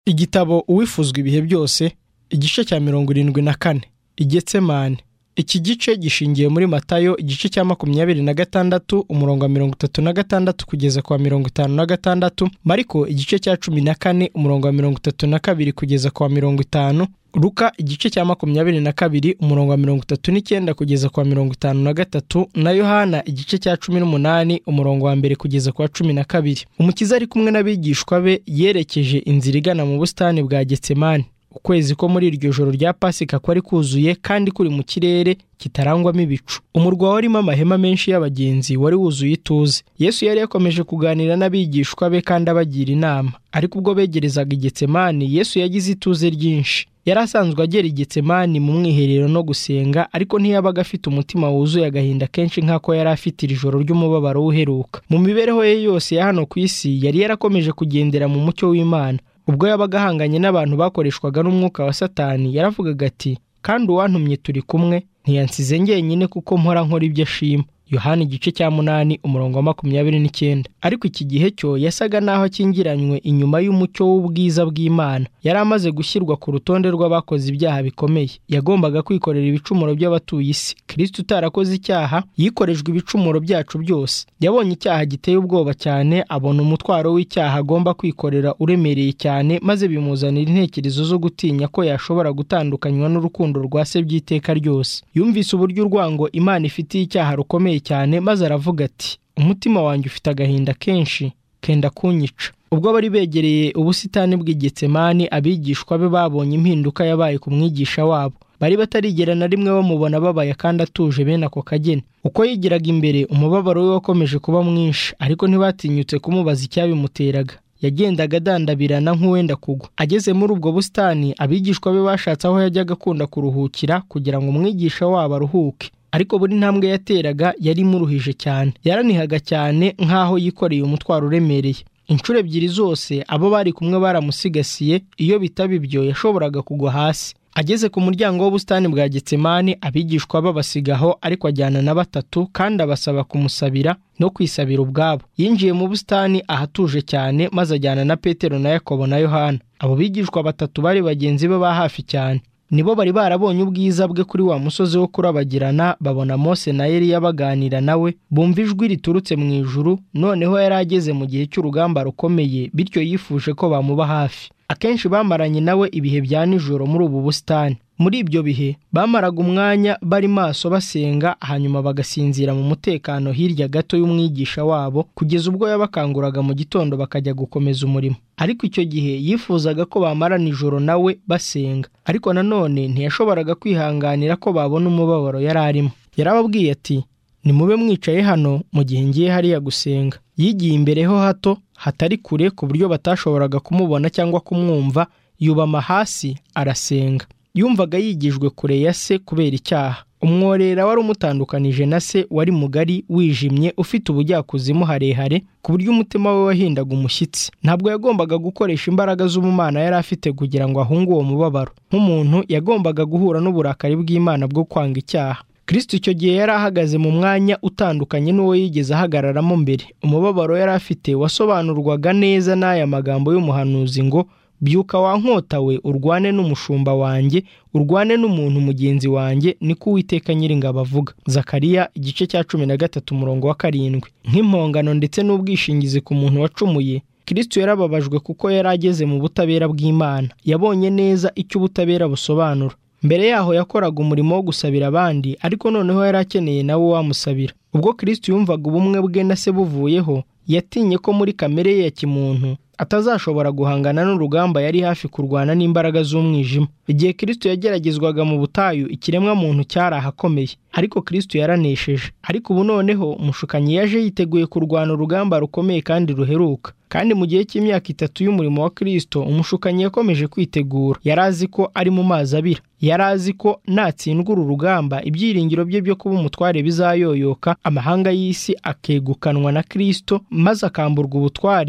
Igitabo uwifuzwa ibihe byose, igice cya 74. Igetsemane. Iki gice gishingiye muri Matayo igice cya 26 umurongo wa 36 kugeza kwa 56, Mariko igice cya 14 umurongo wa 32 kugeza kwa 50, Luka igice cya 22 umurongo wa 39 kugeza kwa 53, na Yohana igice cya 18 umurongo wa 1 kugeza kwa 12. Umukiza ari kumwe n'abigishwa be yerekeje inzira igana mu busitani bwa Getsemani. Ukwezi ko muri iryo joro rya Pasika kwari kuzuye kandi kuri mu kirere kitarangwamo ibicu. Umurwa warimo amahema menshi y'abagenzi wari wuzuye ituze. Yesu yari yakomeje kuganira n'abigishwa be kandi abagira inama. Ariko ubwo begerezaga Getsemani, Yesu yagize ituze ryinshi. Yari asanzwe agera i Getsemani mu mwiherero no gusenga, ariko ntiyabaga afite umutima wuzuye agahinda kenshi nk'ako yari afite iri joro ry'umubabaro uheruka. Mu mibereho ye yose ya hano ku isi yari yarakomeje kugendera mu mucyo w'Imana. Ubwo yabaga ahanganye n'abantu bakoreshwaga n'umwuka wa Satani, yaravugaga ati, kandi uwantumye turi kumwe, ntiyansize njyenyine kuko mpora nkora ibyo ashima. Yohana igice cya 8 umurongo wa 29. Ariko iki gihe cyo yasaga naho akingiranywe inyuma y'umucyo w'ubwiza bw'Imana. Yari amaze gushyirwa ku rutonde rw'abakoze ibyaha bikomeye. Yagombaga kwikorera ibicumuro by'abatuye isi. Kristo utarakoze icyaha yikorejwe ibicumuro byacu byose. Yabonye icyaha giteye ubwoba cyane, abona umutwaro w'icyaha agomba kwikorera uremereye cyane, maze bimuzanira intekerezo zo gutinya ko yashobora gutandukanywa n'urukundo rwa se by'iteka ryose. Yumvise uburyo urwango Imana ifitiye icyaha rukomeye cyane, maze aravuga ati, umutima wanjye ufite agahinda kenshi kenda kunyica. Ubwo bari begereye ubusitani bw'Igetsemani, abigishwa be babonye impinduka yabaye ku mwigisha wabo. Bari batarigera na rimwe bamubona ababaye kandi atuje bene ako kageni. Uko yigiraga imbere, umubabaro we wakomeje kuba mwinshi, ariko ntibatinyutse kumubaza icyabimuteraga. Yagendaga adandabirana nk'uwenda kugwa. Ageze muri ubwo busitani, abigishwa be bashatse aho yajyaga akunda kuruhukira kugira ngo umwigisha wabo aruhuke. Ariko buri ntambwe yateraga yari imuruhije cyane. Yaranihaga cyane nk'aho yikoreye umutwaro uremereye. Inshuro ebyiri zose abo bari kumwe baramusigasiye, iyo bitaba ibyo yashoboraga kugwa hasi. Ageze ku muryango w'ubusitani bwa Getsemani, abigishwa babasigaho, ariko ajyana na 3 kandi abasaba kumusabira no kwisabira ubwabo. Yinjiye mu busitani ahatuje cyane, maze ajyana na Petero na Yakobo na Yohana. Abo bigishwa 3 bari bagenzi be ba hafi cyane. Nibo bari barabonye ubwiza bwe kuri wa musozi wo kurabagirana, babona Mose na Eliya baganira nawe, bumva ijwi riturutse mu ijuru. Noneho yari ageze mu gihe cy'urugamba rukomeye, bityo yifuje ko bamuba hafi. Akenshi bamaranye nawe ibihe bya nijoro muri ubu busitani. Muri ibyo bihe bamaraga umwanya bari maso basenga, hanyuma bagasinzira mu mutekano hirya gato y'umwigisha wabo, kugeza ubwo yabakanguraga mu gitondo bakajya gukomeza umurimo. Ariko icyo gihe yifuzaga ko bamarana ijoro nawe basenga, ariko nanone ntiyashoboraga kwihanganira ko babona umubabaro yari arimo. Yarababwiye ati, nimube mwicaye hano mu gihe ngiye hariya gusenga. Yigiye imbere ho hato hatari kure ku buryo batashoboraga kumubona cyangwa kumwumva, yubama hasi arasenga. Yumvaga yigijwe kure ya se kubera icyaha. Umworera wari umutandukanije na se wari mugari, wijimye, ufite ubujyakuzimu harehare, ku buryo umutima we wahindaga umushyitsi. Ntabwo yagombaga gukoresha imbaraga z'ubumana yari afite kugira ngo ahunge uwo mubabaro. Nk'umuntu yagombaga guhura n'uburakari bw'Imana bwo kwanga icyaha. Kristo icyo gihe yari ahagaze mu mwanya utandukanye n'uwo yigeze ahagararamo mbere. Umubabaro yari afite wasobanurwaga neza n'aya magambo y'umuhanuzi ngo, byuka wa nkota we, urwane n'umushumba wanjye, urwane n'umuntu mugenzi wanjye, niko Uwiteka Nyiringabo avuga. Zakariya igice cya 13 umurongo wa 7. Nk'impongano ndetse n'ubwishingizi ku muntu wacumuye, Kristo yarababajwe kuko yari ageze mu butabera bw'Imana. Yabonye neza icyo ubutabera busobanura. Mbere yaho yakoraga umurimo wo gusabira abandi, ariko noneho yari akeneye nawe wamusabira. Ubwo Kristo yumvaga ubumwe bwe na se buvuyeho, yatinye ko muri kamere ye ya kimuntu atazashobora guhangana n'urugamba yari hafi kurwana n'imbaraga z'umwijima. Igihe Kristo yageragezwaga mu butayu, ikiremwa muntu cyari ahakomeye, ariko Kristo yaranesheje. Ariko ubu noneho umushukanyi yaje yiteguye kurwana urugamba rukomeye kandi ruheruka. Kandi mu gihe cy'imyaka 3 y'umurimo wa Kristo, umushukanyi yakomeje kwitegura. Yari azi ko ari mu mazi abira. Yari azi ko natsindwa uru rugamba, ibyiringiro bye byo kuba umutware bizayoyoka, amahanga y'isi akegukanwa na Kristo, maze akamburwa ubutware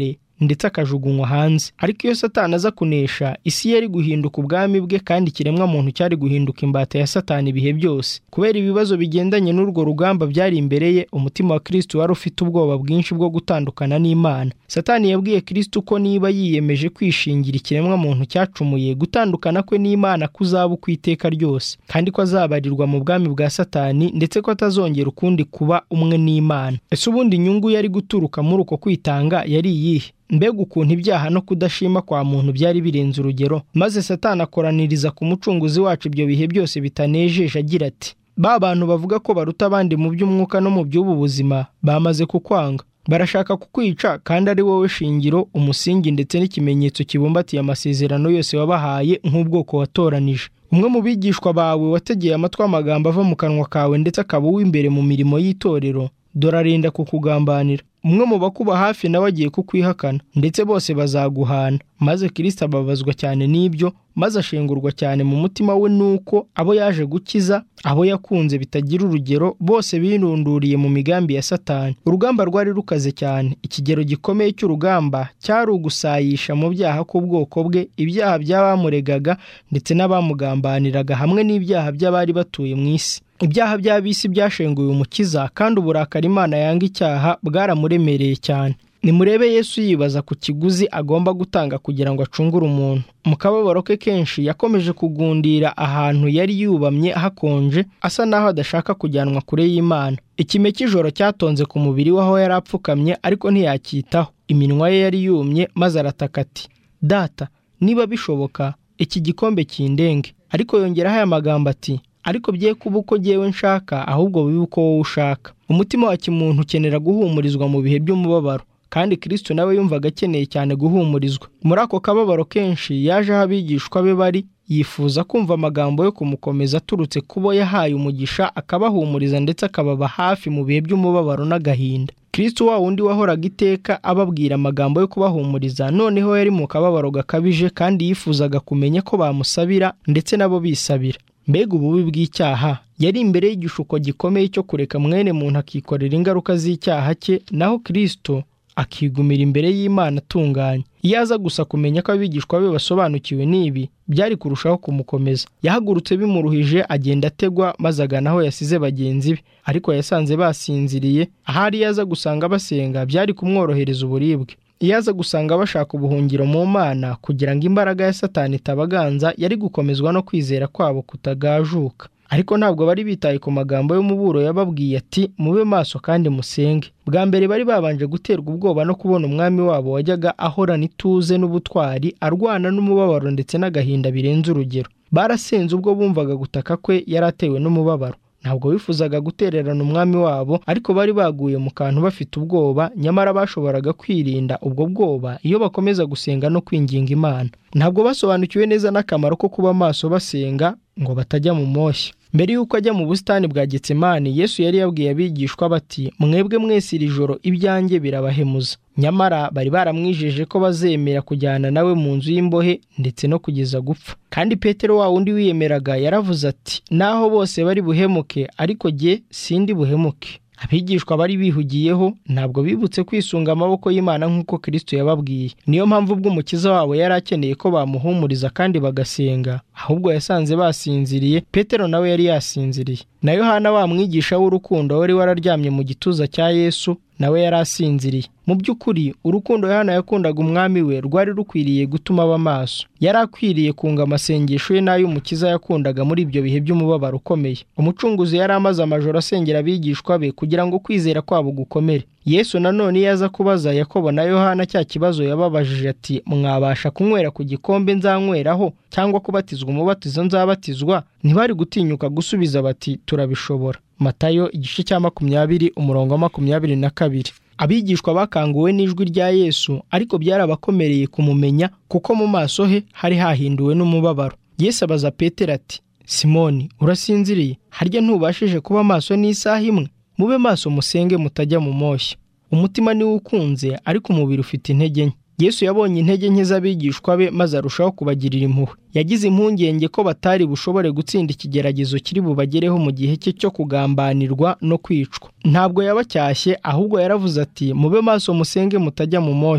ndetse akajugunywa hanze. Ariko iyo Satani aza kunesha, isi yari guhinduka ubwami bwe kandi ikiremwa muntu cyari guhinduka imbata ya Satani ibihe byose. Kubera ibibazo bigendanye n'urwo rugamba byari imbere ye, umutima wa Kristo wari ufite ubwoba bwinshi bwo gutandukana n'Imana. Satani yabwiye Kristo ko niba yiyemeje kwishingira ikiremwa muntu cyacumuye, gutandukana kwe n'Imana kuzaba ukw'iteka ryose, kandi ko azabarirwa mu bwami bwa Satani, ndetse ko atazongera ukundi kuba umwe n'Imana. Ese ubundi inyungu yari guturuka muri uko kwitanga yari iyihe? Mbega ukuntu ibyaha no kudashima kwa muntu byari birenze urugero, maze Satani akoraniriza ku mucunguzi wacu ibyo bihe byose bitanejeje agira ati, ba bantu bavuga ko baruta abandi mu by'umwuka no mu by'ubu buzima bamaze kukwanga, barashaka kukwica kandi ari wowe shingiro, umusingi ndetse n'ikimenyetso kibumbatiye amasezerano yose wabahaye nk'ubwoko watoranije. Umwe mu bigishwa bawe wategeye amatwi amagambo ava mu kanwa kawe ndetse akaba uw'imbere mu mirimo y'itorero, dore arenda kukugambanira. Umwe mu bakuba hafi nawe agiye kukwihakana, ndetse bose bazaguhana. Maze Kristo ababazwa cyane n'ibyo, maze ashengurwa cyane mu mutima we nuko abo yaje gukiza, abo yakunze bitagira urugero, bose birunduriye mu migambi ya Satani. Urugamba rwari rukaze cyane. Ikigero gikomeye cy'urugamba cyari ugusayisha mu byaha k'ubwoko bwe ibyaha by'abamuregaga ndetse n'abamugambaniraga, hamwe n'ibyaha by'abari batuye mu isi. Ibyaha by'abisi byashenguye umukiza, kandi uburakari Imana yanga icyaha bwaramuremereye cyane. Nimurebe Yesu yibaza ku kiguzi agomba gutanga kugira ngo acungure umuntu. Mu kababaro ke kenshi yakomeje kugundira ahantu yari yubamye hakonje, asa naho adashaka kujyanwa kure y'Imana. Ikime cy'ijoro cyatonze ku mubiri we aho yari apfukamye, ariko ntiyacyitaho. Iminwa ye yari yumye, maze arataka ati, Data, niba bishoboka iki gikombe kindenge. Ariko yongeraho aya magambo ati, ariko bye kuba uko jyewe nshaka, ahubwo bibe uko wowe ushaka. Umutima wa kimuntu ukenera guhumurizwa mu bihe by'umubabaro, kandi Kristo nawe yumvaga akeneye cyane guhumurizwa. Muri ako kababaro kenshi yaje aho abigishwa be bari, yifuza kumva amagambo yo kumukomeza aturutse kubo yahaye umugisha, akabahumuriza ndetse akababa hafi mu bihe by'umubabaro n'agahinda. Kristo wa wundi wahoraga iteka ababwira amagambo yo kubahumuriza, noneho yari mu kababaro gakabije kandi yifuzaga kumenya ko bamusabira ndetse nabo bisabira. Mbega ububi bw'icyaha! Yari imbere y'igishuko gikomeye cyo kureka mwene muntu akikorera ingaruka z'icyaha cye, naho Kristo akigumira imbere y'Imana atunganye. Iyo aza gusa kumenya ko abigishwa be basobanukiwe n'ibi, byari kurushaho kumukomeza. Yahagurutse bimuruhije, agenda ategwa, maze agana aho yasize bagenzi be, ariko yasanze basinziriye. Ahari yaza gusanga basenga, byari kumworohereza uburibwe. Iyo aza gusanga bashaka ubuhungiro mu Mana kugira ngo imbaraga ya Satani itabaganza, yari gukomezwa no kwizera kwabo kutagajuka. Ariko ntabwo bari bitaye ku magambo y'umuburo yababwiye ati, mube maso kandi musenge. Bwa mbere bari babanje guterwa ubwoba no kubona umwami wabo wajyaga ahorana ituze n'ubutwari, arwana n'umubabaro ndetse n'agahinda birenze urugero. Barasenze ubwo bumvaga gutaka kwe yari atewe n'umubabaro. Ntabwo bifuzaga gutererana umwami wabo, ariko bari baguye mu kantu bafite ubwoba, nyamara bashoboraga kwirinda ubwo bwoba iyo bakomeza gusenga no kwinginga Imana. Ntabwo basobanukiwe neza n'akamaro ko kuba maso basenga ngo batajya mu moshya. Mbere y'uko ajya mu busitani bwa Getsemani, Yesu yari yabwiye abigishwa bati, mwebwe mwese iri joro ibyanjye birabahemuza. Nyamara bari baramwijeje ko bazemera kujyana nawe mu nzu y'imbohe ndetse no kugeza gupfa. Kandi Petero wa wundi wiyemeraga yaravuze ati, naho bose bari buhemuke, ariko jye sindi buhemuke. Abigishwa bari bihugiyeho, ntabwo bibutse kwisunga amaboko y'Imana nk'uko Kristo yababwiye. Niyo mpamvu ubwo umukiza wabo yari akeneye ko bamuhumuriza kandi bagasenga, ahubwo yasanze basinziriye. Petero nawe yari yasinziriye. Na Yohana wa mwigisha w'urukundo wari wararyamye mu gituza cya Yesu, nawe yari asinziriye. Mu by'ukuri urukundo Yohana yakundaga umwami we rwari rukwiriye gutuma aba maso. Yari akwiriye kunga amasengesho ye n'ay'umukiza yakundaga muri ibyo bihe by'umubabaro ukomeye. Umucunguzi yari amaze amajoro asengera abigishwa be kugira ngo kwizera kwabo gukomere. Yesu nanone yaza kubaza Yakobo na Yohana cya kibazo yababajije ati, mwabasha kunywera ku gikombe nzanyweraho cyangwa kubatizwa umubatizo nzabatizwa? Ntibari gutinyuka gusubiza bati, turabishobora. Matayo igice cya 20 umurongo wa 22. Abigishwa bakanguwe n'ijwi rya Yesu, ariko byarabakomereye kumumenya kuko mu maso he hari hahinduwe n'umubabaro. Yesu abaza Petero ati, Simoni, urasinziriye? Harya ntubashije kuba maso n'isaha imwe? Mube maso musenge mutajya mu moshya. Umutima niwo ukunze, ariko umubiri ufite intege nke. Yesu yabonye intege nke z'abigishwa be, maze arushaho kubagirira impuhwe. Yagize impungenge ko batari bushobore gutsinda ikigeragezo kiri bubagereho mu gihe cye cyo kugambanirwa no kwicwa. Ntabwo yabacyashye, ahubwo yaravuze ati, mube maso musenge mutajya mu moshya.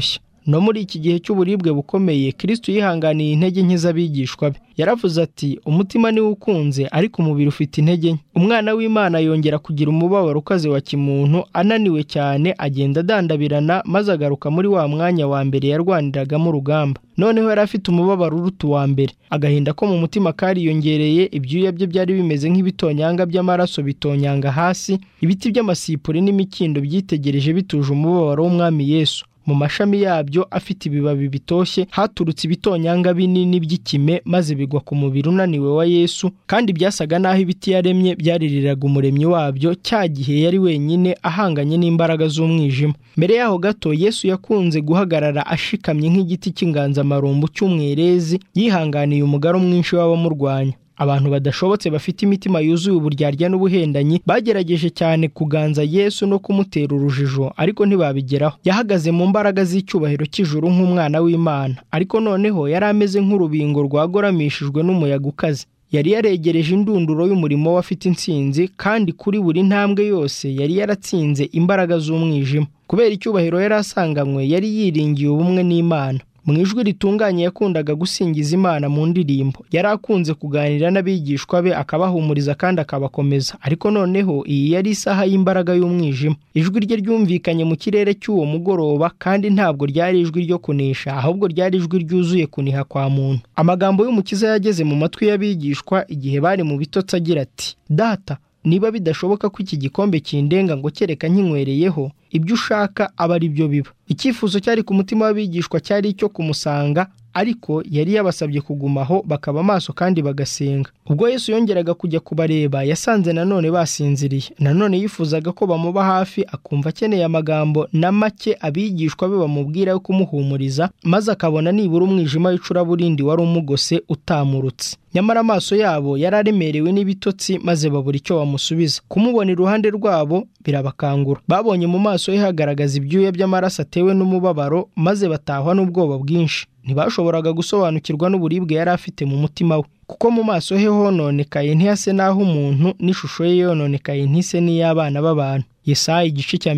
No muri iki gihe cy'uburibwe bukomeye, Kristo yihanganiye intege nke z'abigishwa be. Yaravuze ati, umutima niwo ukunze, ariko umubiri ufite intege nke. Umwana w'Imana yongera kugira umubabaro ukaze wa kimuntu, ananiwe cyane, agenda adandabirana, maze agaruka muri wa mwanya wa mbere yarwaniragamo urugamba. Noneho yari afite umubabaro uruta uwa mbere. Agahinda ko mu mutima kariyongereye, ibyuya bye byari bimeze nk'ibitonyanga by'amaraso bitonyanga hasi, ibiti by'amasipuri n'imikindo byitegereje bituje umubabaro w'Umwami Yesu. Mu mashami yabyo afite ibibabi bitoshye haturutse ibitonyanga binini by'ikime, maze bigwa ku mubiri unaniwe wa Yesu, kandi byasaga naho ibiti yaremye byaririraga umuremyi wabyo cya gihe yari wenyine ahanganye n'imbaraga z'umwijima. Mbere yaho gato, Yesu yakunze guhagarara ashikamye nk'igiti cy'inganzamarumbu cy'umwerezi, yihanganiye umugaro mwinshi w'abamurwanya. Abantu badashobotse bafite imitima yuzuye uburyarya n'ubuhendanyi bagerageje cyane kuganza Yesu no kumutera urujijo, ariko ntibabigeraho. Yahagaze mu mbaraga z'icyubahiro cy'ijuru nk'umwana w'Imana, ariko noneho yari ameze nk'urubingo rwagoramishijwe n'umuyaga ukaze. Yari yaregereje indunduro y'umurimo we afite intsinzi, kandi kuri buri ntambwe yose yari yaratsinze imbaraga z'umwijima. Kubera icyubahiro yari asanganywe, yari yiringiye ubumwe n'Imana. Mu ijwi ritunganye yakundaga gusingiza Imana mu ndirimbo. Yari akunze kuganira n'abigishwa be, akabahumuriza kandi akabakomeza. Ariko noneho iyi yari isaha y'imbaraga y'umwijima. Ijwi rye ryumvikanye mu kirere cy'uwo mugoroba, kandi ntabwo ryari ijwi ryo kunesha, ahubwo ryari ijwi ryuzuye kuniha kwa muntu. Amagambo y'Umukiza yageze mu matwi y'abigishwa igihe bari mu bitotsi agira ati, Data, niba bidashoboka ko iki gikombe kindenga ngo kereka nkinywereyeho, ibyo ushaka aba ari byo biba. Icyifuzo cyari ku mutima w'abigishwa cyari icyo kumusanga, ariko yari yabasabye kugumaho bakaba maso kandi bagasenga. Ubwo Yesu yongeraga kujya kubareba, yasanze nanone basinziriye. Nanone yifuzaga ko bamuba hafi, akumva akeneye amagambo na make abigishwa be bamubwira yo kumuhumuriza, maze akabona nibura umwijima w'icuraburindi wari umugose utamurutse. Nyamara amaso yabo yari aremerewe n'ibitotsi, maze babura icyo bamusubiza. Kumubona iruhande rwabo birabakangura. Babonye mu maso he hagaragaza ibyuya by'amaraso atewe n'umubabaro, maze batahwa n'ubwoba bwinshi. Ntibashoboraga gusobanukirwa n'uburibwe yari afite mu mutima we, kuko mu maso he hononekaye ntihase n'aho umuntu, n'ishusho ye yononekaye ntise n'iy'abana b'abantu. Yesaya igice cya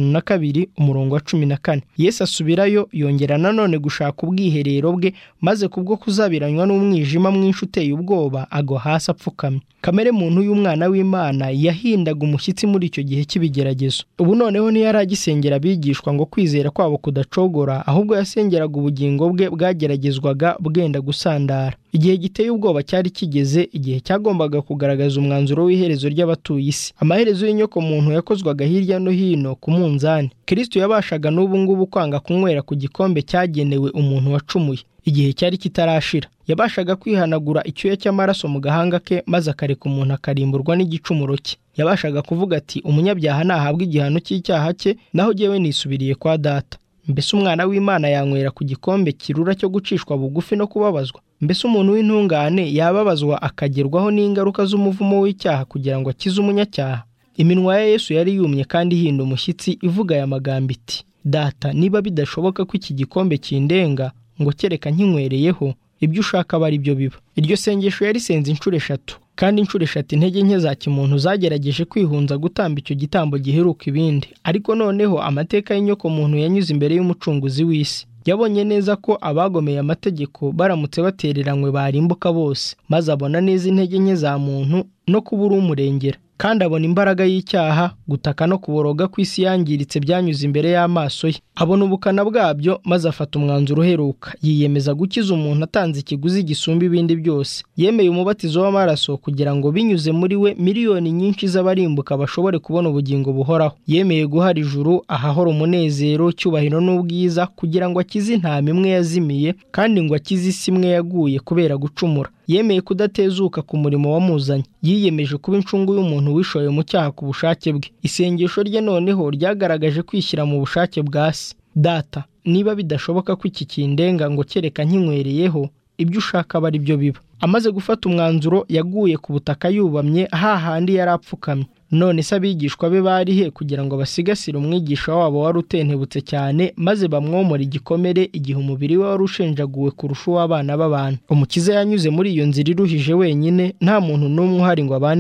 52 umurongo wa 14. Yesu asubirayo, yongera nanone gushaka ubwiherero bwe, maze kubwo kuzabiranywa n'umwijima mwinshi uteye ubwoba, agwa hasi apfukamye. Kamere muntu y'Umwana w'Imana yahindaga umushyitsi muri icyo gihe cy'ibigeragezo. Ubu noneho ntiyari agisengera abigishwa ngo kwizera kwabo kudacogora, ahubwo yasengeraga ubugingo bwe bwageragezwaga bwenda gusandara. Igihe giteye ubwoba cyari kigeze, igihe cyagombaga kugaragaza umwanzuro w'iherezo ry'abatuye isi. Amaherezo y'inyoko muntu yakozwaga hirya no hino ku munzani. Kristo yabashaga n'ubu ngubu kwanga kunywera ku gikombe cyagenewe umuntu wacumuye. Igihe cyari kitarashira, yabashaga kwihanagura icyuya cy'amaraso mu gahanga ke, maze akareka umuntu akarimburwa n'igicumuro cye. Yabashaga kuvuga ati, umunyabyaha nahabwa igihano cy'icyaha cye, naho jyewe nisubiriye kwa Data. Mbese Umwana w'Imana yanywera ku gikombe kirura cyo gucishwa bugufi no kubabazwa? Mbese umuntu w'intungane yababazwa akagerwaho n'ingaruka z'umuvumo w'icyaha kugira ngo akize umunyacyaha? Iminwa ya Yesu yari yumye kandi ihinda umushyitsi, ivuga aya magambo iti, Data, niba bidashoboka ko iki gikombe kindenga ngo kereka nkinywereyeho, ibyo ushaka aba ari byo biba. Iryo sengesho yarisenze inshuro 3, kandi inshuro 3 intege nke za kimuntu zagerageje kwihunza gutamba icyo gitambo giheruka ibindi. Ariko noneho amateka y'inyoko muntu yanyuze imbere y'umucunguzi w'isi. Yabonye neza ko abagomeye amategeko baramutse batereranywe barimbuka bose, maze abona neza intege nke za muntu no kubura umurengera. Kandi abona imbaraga y'icyaha, gutaka no kuboroga kw'isi yangiritse byanyuze imbere y'amaso ye. Abona ubukana bwabyo, maze afata umwanzuro uheruka. Yiyemeza gukiza umuntu atanze ikiguzi gisumba ibindi byose. Yemeye umubatizo w'amaraso kugira ngo binyuze muri we miliyoni nyinshi z'abarimbuka bashobore kubona ubugingo buhoraho. Yemeye guhara ijuru ahahora umunezero, cyubahiro n'ubwiza, kugira ngo akize intama imwe yazimiye, kandi ngo akize isi imwe yaguye kubera gucumura. Yemeye kudatezuka ku murimo wamuzanye. Yiyemeje kuba incungu y'umuntu wishoye mu cyaha ku bushake bwe. Isengesho rye noneho ryagaragaje kwishyira mu bushake bwa Se. Data, niba bidashoboka ko iki kindenga ngo kereka nkinywereyeho, ibyo ushaka aba ari byo biba. Amaze gufata umwanzuro, yaguye ku butaka yubamye hahandi yari apfukamye. None se abigishwa be bari he kugira ngo basigasire umwigisha wabo wari utentebutse cyane, maze bamwomora igikomere igihe umubiri we wari ushenjaguwe kurusha uw'abana b'abantu? Umukiza yanyuze muri iyo nzira iruhije wenyine, nta muntu n'umwe uhari ngo abane nawe.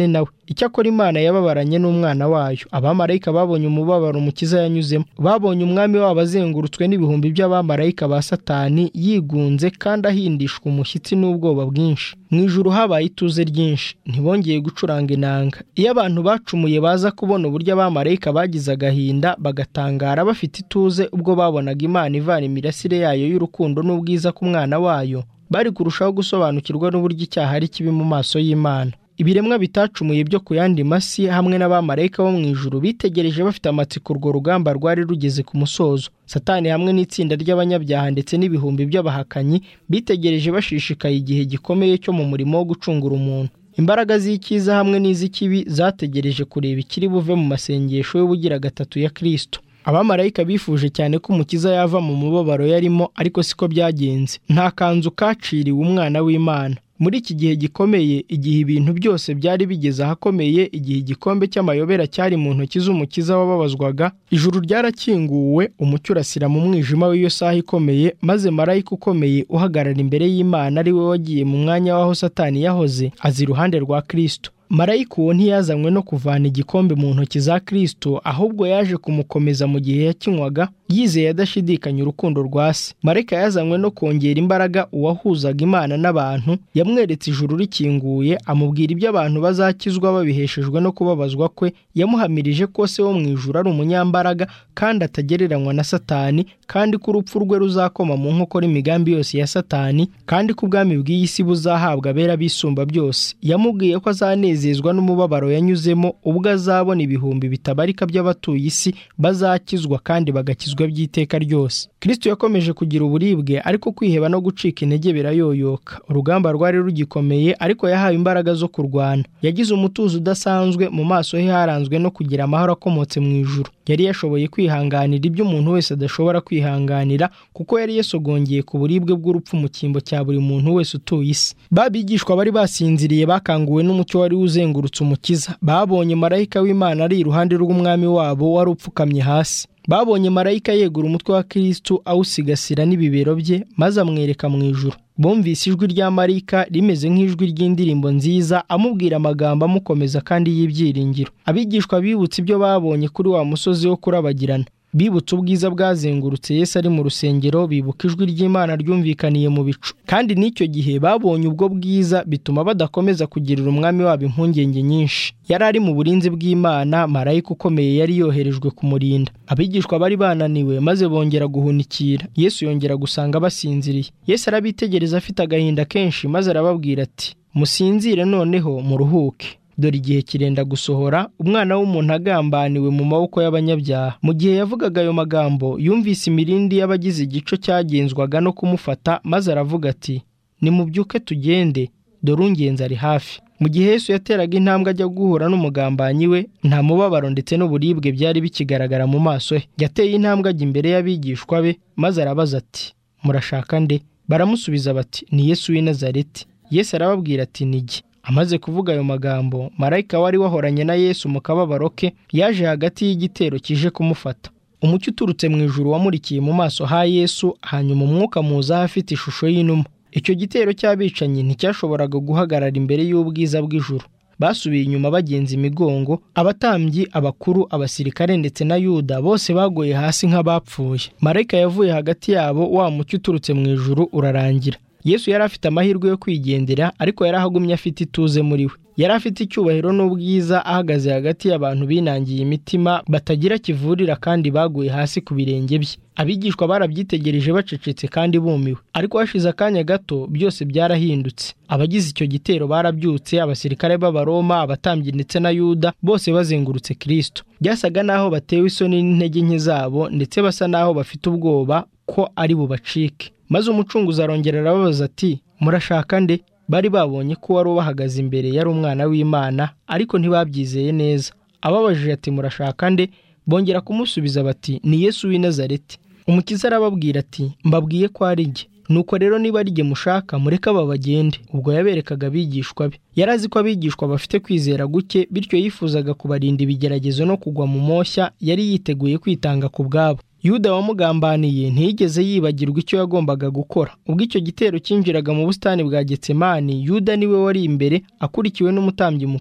Icyakora Imana yababaranye n'umwana wayo. Abamarayika babonye umubabaro Umukiza yanyuzemo. Babonye umwami wabo azengurutswe n'ibihumbi by'abamarayika ba Satani, yigunze kandi ahindishwa umushyitsi n'ubwoba bwinshi. Mu ijuru habaye ituze ryinshi, ntibongeye gucuranga inanga. Iyo abantu bacumuye baza kubona uburyo abamarayika bagize agahinda, bagatangara bafite ituze ubwo babonaga Imana ivana imirasire yayo y'urukundo n'ubwiza ku mwana wayo, bari kurushaho gusobanukirwa n'uburyo icyaha ari kibi mu maso y'Imana. Ibiremwa bitacumuye byo ku yandi masi hamwe n'abamarayika bo mu ijuru bitegereje bafite amatsiko urwo rugamba rwari rugeze ku musozo. Satani hamwe n'itsinda ry'abanyabyaha ndetse n'ibihumbi by'abahakanyi bitegereje bashishikaye igihe gikomeye cyo mu murimo wo gucungura umuntu. Imbaraga z'icyiza hamwe n'iz'ikibi zategereje kureba ikiri buve mu masengesho y'ubugira gatatu ya Kristo. Abamarayika bifuje cyane ko Umukiza yava mu mubabaro yarimo, ariko siko byagenze. Nta kanzu kaciriwe umwana w'Imana. Muri iki gihe gikomeye, igihe ibintu byose byari bigeze ahakomeye, igihe igikombe cy'amayobera cyari mu ntoki z'Umukiza wababazwaga, ijuru ryarakinguwe, umucyo urasira mu mwijima w'iyo saha ikomeye, maze marayika ukomeye uhagarara imbere y'Imana ari we wagiye mu mwanya w'aho Satani yahoze, aza iruhande rwa Kristo. Marayika uwo ntiyazanywe no kuvana igikombe mu ntoki za Kristo, ahubwo yaje kumukomeza mu gihe yakinywaga, yizeye adashidikanya urukundo rwa Se. Marayika yazanywe no kongera imbaraga uwahuzaga Imana n'abantu, yamweretse ijuru rikinguye, amubwira ibyo abantu bazakizwa babiheshejwe no kubabazwa kwe, yamuhamirije ko Se wo mu ijuru ari umunyambaraga kandi atagereranywa na Satani, kandi ko urupfu rwe ruzakoma mu nkokora imigambi yose ya Satani, kandi ko ubwami bw'iyi si buzahabwa abera bisumba byose. Yamubwiye ko azanezezwa n'umubabaro yanyuzemo ubwo azabona ibihumbi bitabarika by'abatuye isi bazakizwa kandi bagakizwa by'iteka ryose. Kristo yakomeje kugira uburibwe, ariko kwiheba no gucika intege birayoyoka. Urugamba rwari rugikomeye, ariko yahawe imbaraga zo kurwana. Yagize umutuzo udasanzwe, mu maso he haranzwe no kugira amahoro akomotse mu ijuru. Yari yashoboye kwihanganira ibyo umuntu wese adashobora kwihanganira, kuko yari yasogongeye ku buribwe bw'urupfu mu cyimbo cya buri muntu wese utuye isi. Babigishwa bari basinziriye bakanguwe n'umucyo wari uzengurutse Umukiza. Babonye marayika w'Imana ari iruhande rw'umwami wabo wari upfukamye hasi. Babonye marayika yegura umutwe wa Kristo awusigasira n'ibibero bye, maze amwereka mu ijuru. Bumvise ijwi rya marayika rimeze nk'ijwi ry'indirimbo nziza, amubwira amagambo amukomeza kandi y'ibyiringiro. Abigishwa bibutse ibyo babonye kuri wa musozi wo kurabagirana. Bibutse ubwiza bwazengurutse Yesu ari mu rusengero, bibuka ijwi ry'Imana ryumvikaniye mu bicu. Kandi n'icyo gihe babonye ubwo bwiza, bituma badakomeza kugirira umwami wabo impungenge nyinshi. Yari ari mu burinzi bw'Imana, marayika ukomeye yari yoherejwe kumurinda. Abigishwa bari bananiwe, maze bongera guhunikira. Yesu yongera gusanga basinziriye. Yesu arabitegereza afite agahinda kenshi, maze arababwira ati, musinzire noneho muruhuke. Dore igihe kirenda gusohora, umwana w'umuntu agambaniwe mu maboko y'abanyabyaha. Mu gihe yavugaga ayo magambo, yumvise imirindi y'abagize igico cyagenzwaga no kumufata, maze aravuga ati, nimubyuke tugende, dore ungenzi ari hafi. Mu gihe Yesu yateraga intambwe ajya guhura n'umugambanyi we, nta mubabaro ndetse n'uburibwe byari bikigaragara mu maso he. Yateye intambwe ajya imbere y'abigishwa be, maze arabaza ati, murashaka nde? Baramusubiza bati, ni Yesu w'i Nazareti. Yesu arababwira ati, nijye. Amaze kuvuga ayo magambo, marayika wari wahoranye na Yesu mu kababaro ke yaje hagati y'igitero kije kumufata. Umucyo uturutse mu ijuru wamurikiye mu maso ha Yesu, hanyuma umwuka muza afite ishusho y'inuma. Icyo gitero cy'abicanyi nticyashoboraga guhagarara imbere y'ubwiza bw'ijuru. Basubiye inyuma bagenza imigongo, abatambyi, abakuru, abasirikare ndetse na Yuda bose bagoye hasi nk'abapfuye. Marayika yavuye hagati yabo, wa mucyo uturutse mu ijuru urarangira. Yesu yari afite amahirwe yo kwigendera, ariko yari ahagumye afite ituze muri we. Yari afite icyubahiro n'ubwiza, ahagaze hagati y'abantu binangiye imitima, batagira kivurira kandi baguye hasi ku birenge bye. Abigishwa barabyitegereje bacecetse kandi bumiwe. Ariko hashize akanya gato, byose byarahindutse. Abagize icyo gitero barabyutse, abasirikare b'Abaroma, abatambyi ndetse na Yuda, bose bazengurutse Kristo. Byasaga naho batewe isoni n'intege nke zabo, ndetse basa naho bafite ubwoba ko ari bubacike. Maze umucunguzi arongera arababaza ati, murashaka nde? Bari babonye ko wari ubahagaze imbere yari umwana w'Imana, ariko ntibabyizeye neza. Ababajije ati, murashaka nde? Bongera kumusubiza bati, ni Yesu w'i Nazareti. Umukiza arababwira ati, mbabwiye ko ari jye. Nuko rero niba ari jye mushaka, mureke aba bagende. Ubwo yaberekaga abigishwa be. Yari azi ko abigishwa bafite kwizera guke, bityo yifuzaga kubarinda ibigeragezo no kugwa mu moshya. Yari yiteguye kwitanga ku bwabo. Yuda wamugambaniye ntiyigeze yibagirwa icyo yagombaga gukora. Ubwo icyo gitero cyinjiraga mu busitani bwa Getsemani, Yuda niwe wari imbere, akurikiwe n'umutambyi mukuru.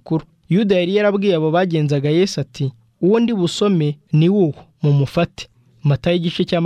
Yuda yari yarabwiye abo bagenzaga Yesu ati, uwo ndi busome ni uwo, mumufate. Matayo igice cya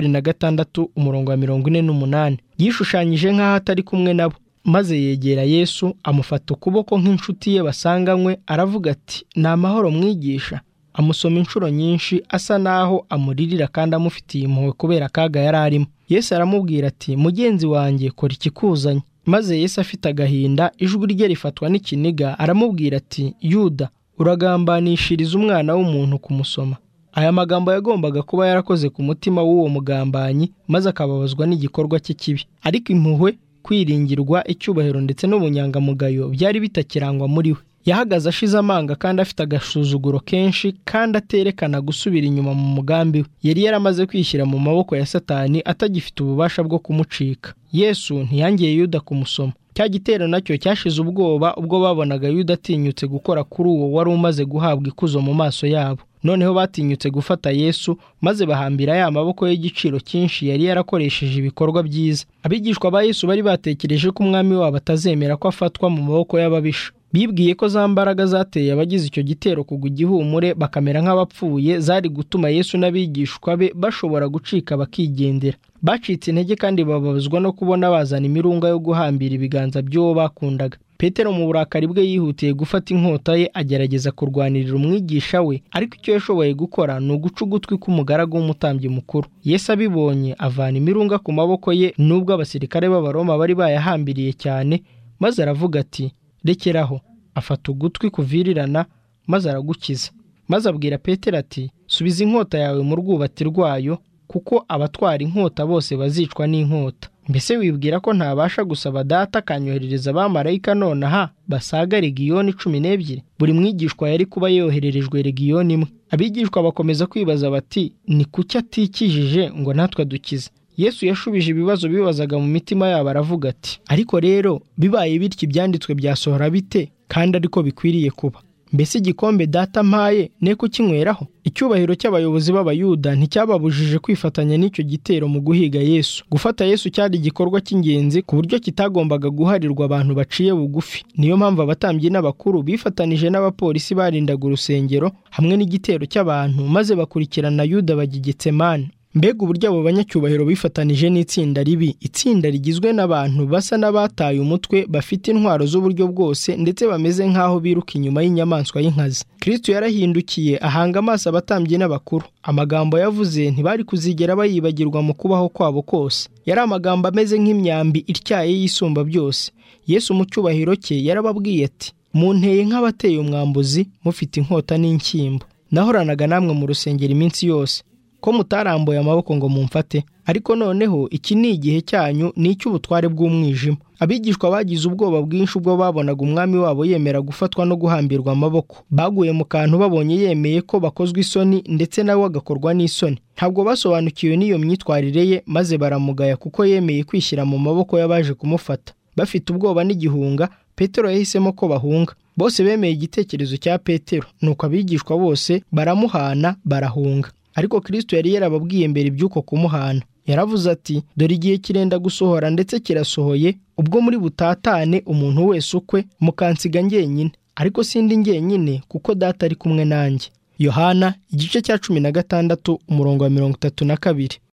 26 umurongo wa 48. Yishushanyije nk'aho atari kumwe nabo, maze yegera Yesu amufata ukuboko nk'inshuti ye basanganywe, aravuga ati, ni amahoro mwigisha. Amusoma inshuro nyinshi, asa naho amuririra kandi amufitiye impuhwe kubera akaga yari arimo. Yesu aramubwira ati, mugenzi wanjye, kora ikikuzanye. Maze Yesu afite agahinda, ijwi rye rifatwa n'ikiniga, aramubwira ati, Yuda, uragambanishiriza umwana w'umuntu kumusoma. Aya magambo yagombaga kuba yarakoze ku mutima w'uwo mugambanyi, maze akababazwa n'igikorwa cye kibi. Ariko impuhwe, kwiringirwa, icyubahiro ndetse n'ubunyangamugayo byari bitakirangwa muri we. Yahagaze ashize amanga kandi afite agasuzuguro kenshi, kandi aterekana gusubira inyuma mu mugambi we. Yari yaramaze kwishyira mu maboko ya Satani, atagifite ububasha bwo kumucika. Yesu ntiyangiye Yuda kumusoma. Cya gitero nacyo cyashize ubwoba ubwo babonaga Yuda atinyutse gukora kuri uwo wari umaze guhabwa ikuzo mu maso yabo. Noneho batinyutse gufata Yesu, maze bahambira ya maboko y'igiciro cyinshi yari yarakoresheje ibikorwa byiza. Abigishwa ba Yesu bari batekereje ko umwami wabo atazemera ko afatwa mu maboko y'ababisha. Bibwiye ko za mbaraga zateye abagize icyo gitero kugwa igihumure bakamera nk'abapfuye zari gutuma Yesu n'abigishwa be bashobora gucika bakigendera. Bacitse intege kandi bababazwa no kubona bazana imirunga yo guhambira ibiganza by'uwo bakundaga. Petero mu burakari bwe yihutiye gufata inkota ye agerageza kurwanirira umwigisha we, ariko icyo yashoboye gukora ni uguca ugutwi k'umugaragu w'umutambyi mukuru. Yesu abibonye avana imirunga ku maboko ye, nubwo abasirikare b'Abaroma bari bayahambiriye cyane, maze aravuga ati, rekeraho. Afata ugutwi kuvirirana, maze aragukiza. Maze abwira Petero ati, subiza inkota yawe mu rwubati rwayo, kuko abatwara inkota bose bazicwa n'inkota. Mbese wibwira ko ntabasha gusaba Data akanyoherereza abamarayika nonaha basaga legiyoni 12? Buri mwigishwa yari kuba yohererejwe legiyoni imwe. Abigishwa bakomeza kwibaza bati, ni kuki atikijije ngo natwe dukize? Yesu yashubije ibibazo bibazaga mu mitima yabo, aravuga ati, ariko rero bibaye bityo ibyanditswe byasohora bite, kandi ariko bikwiriye kuba? Mbese igikombe Data mpaye ne kukinyweraho? Icyubahiro cy'abayobozi b'Abayuda nticyababujije kwifatanya n'icyo gitero mu guhiga Yesu. Gufata Yesu cyari igikorwa cy'ingenzi ku buryo kitagombaga guharirwa abantu baciye bugufi. Niyo mpamvu abatambyi n'abakuru bifatanije n'abapolisi barindaga urusengero hamwe n'igitero cy'abantu, maze bakurikirana Yuda bajya i Getsemani. Mbega uburyo abo banyacyubahiro bifatanije n'itsinda ribi, itsinda rigizwe n'abantu basa n'abataye umutwe, bafite intwaro z'uburyo bwose ndetse bameze nk'aho biruka inyuma y'inyamaswa y'inkazi. Kristo yarahindukiye ahanga amaso abatambyi n'abakuru. Amagambo yavuze ntibari kuzigera bayibagirwa mu kubaho kwabo kose. Yari amagambo ameze nk'imyambi ityaye y'isumba byose. Yesu mu cyubahiro cye yarababwiye ati, munteye nk'abateye umwambuzi mufite inkota n'inshyimbo. Nahoranaga namwe mu rusengero iminsi yose, ko mutarambuye amaboko ngo mumfate. Ariko noneho iki ni igihe cyanyu, ni icy'ubutware bw'umwijima. Abigishwa bagize ubwoba bwinshi ubwo babonaga umwami wabo yemera gufatwa no guhambirwa amaboko. Baguye mu kantu babonye yemeye ko bakozwe isoni, ndetse nawe agakorwa n'isoni. Ntabwo basobanukiwe n'iyo myitwarire ye, maze baramugaya kuko yemeye kwishyira mu maboko y'abaje kumufata. Bafite ubwoba n'igihunga, Petero yahisemo ko bahunga. Bose bemeye igitekerezo cya Petero, nuko abigishwa bose baramuhana barahunga. Ariko Kristo yari yarababwiye mbere iby'uko kumuhana. Yaravuze ati, dore igihe kirenda gusohora ndetse kirasohoye, ubwo muri butatane umuntu wese ukwe, mukansiga njyenyine. Ariko sindi njyenyine, kuko Data ari kumwe nanjye. Yohana igice cya 16 umurongo wa 32.